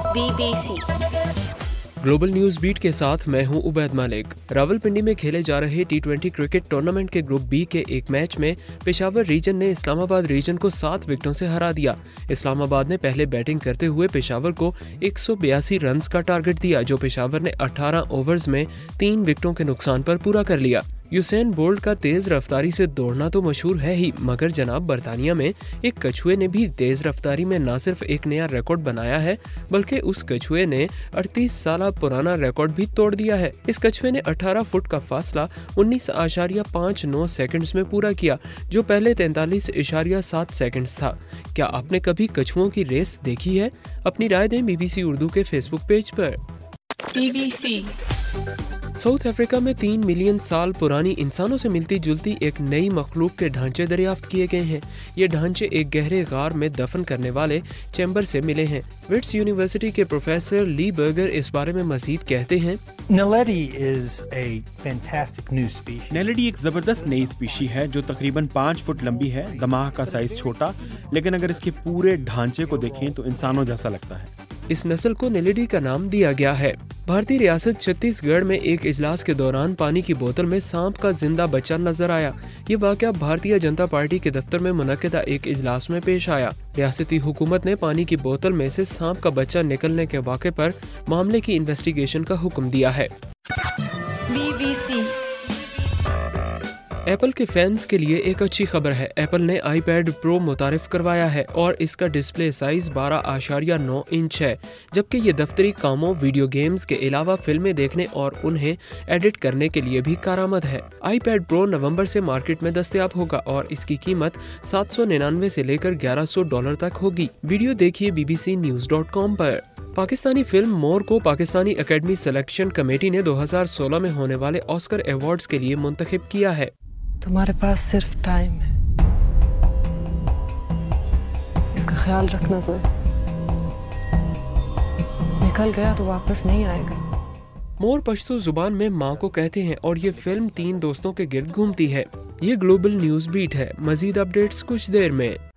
BBC global news beat के साथ मैं हूं उबैद मालिक। रावलपिंडी में खेले जा रहे T20 क्रिकेट टूर्नामेंट के ग्रुप बी के एक मैच में पेशावर रीजन ने इस्लामाबाद रीजन को 7 विकेटों से हरा दिया। इस्लामाबाद ने पहले बैटिंग करते हुए पेशावर को 182 रन्स का टारगेट दिया, जो पेशावर ने 18 ओवर्स में 3 विकेटों के नुकसान पर पूरा कर लिया। यूसेन बोल्ट का तेज रफ्तारी से दौड़ना तो मशहूर है ही, मगर जनाब बरतानिया में एक कछुए ने भी तेज रफ्तारी में न सिर्फ एक नया रिकॉर्ड बनाया है, बल्कि उस कछुए ने 38 साल पुराना रिकॉर्ड भी तोड़ दिया है। इस कछुए ने 18 फुट का फासला 19.59 सेकंड्स में पूरा किया, जो पहले 43.7 सेकंड्स था। क्या आपने कभी कछुओं की रेस देखी है? अपनी राय दें BBC उर्दू के फेसबुक पेज पर। BBC साउथ अफ्रीका में 3 मिलियन साल पुरानी इंसानों से मिलती जुलती एक नई मखलूक के ढांचे दरियाफ्त किए गए हैं। ये ढांचे एक गहरे गार में दफन करने वाले चैम्बर से मिले हैं। विट्स यूनिवर्सिटी के प्रोफेसर ली बर्गर इस बारे में मजीद कहते हैं, नेलेडी एक जबरदस्त नई स्पीशी है जो तकरीबन 5 फुट लंबी है। दमाग का साइज छोटा, लेकिन अगर इसके पूरे ढांचे को देखें तो इंसानों जैसा लगता है। इस नस्ल को नेलेडी का नाम दिया गया है। भारतीय रियासत छत्तीसगढ़ में एक इजलास के दौरान पानी की बोतल में सांप का जिंदा बच्चा नजर आया। ये वाकया भारतीय जनता पार्टी के दफ्तर में मुनक्किदा एक इजलास में पेश आया। रियासती हुकूमत ने पानी की बोतल में से सांप का बच्चा निकलने के वाक़े पर मामले की इन्वेस्टिगेशन का हुक्म दिया है। BBC एप्पल के फैंस के लिए एक अच्छी खबर है। एप्पल ने iPad Pro मुतारिफ करवाया है और इसका डिस्प्ले साइज 12.9 इंच है, जबकि ये दफ्तरी कामों, वीडियो गेम्स के अलावा फिल्में देखने और उन्हें एडिट करने के लिए भी कारआमद है। iPad Pro नवंबर से मार्केट में दस्तयाब होगा और इसकी कीमत $799 से लेकर $1100 तक होगी। वीडियो देखिए bbcnews.com पर। पाकिस्तानी फिल्म मोर को पाकिस्तानी एकेडमी सिलेक्शन कमेटी ने 2016 में होने वाले ऑस्कर अवार्ड्स के लिए मुंतखब किया है। तुम्हारे पास सिर्फ टाइम है, इसका ख्याल रखना ज़ोए। निकल गया तो वापस नहीं आएगा। मोर पश्तो जुबान में माँ को कहते हैं और ये फिल्म 3 दोस्तों के गिर्द घूमती है। ये ग्लोबल न्यूज बीट है। मजीद अपडेट्स कुछ देर में।